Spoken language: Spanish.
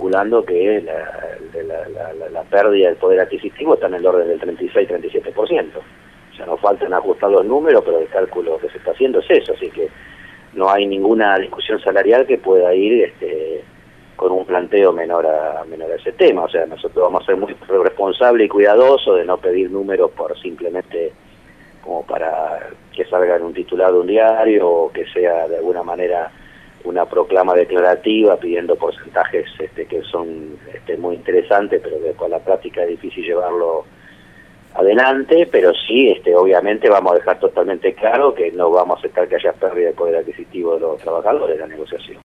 calculando que la pérdida del poder adquisitivo está en el orden del 36-37%. O sea, nos faltan ajustar los números, pero el cálculo que se está haciendo es eso, así que no hay ninguna discusión salarial que pueda ir con un planteo menor a ese tema. O sea, nosotros vamos a ser muy responsables y cuidadosos de no pedir números por simplemente como para que salga en un titular de un diario o que sea de alguna manera una proclama declarativa pidiendo porcentajes que son muy interesantes, pero que con la práctica es difícil llevarlo adelante. Pero sí, obviamente vamos a dejar totalmente claro que no vamos a aceptar que haya pérdida de poder adquisitivo de los trabajadores en la negociación.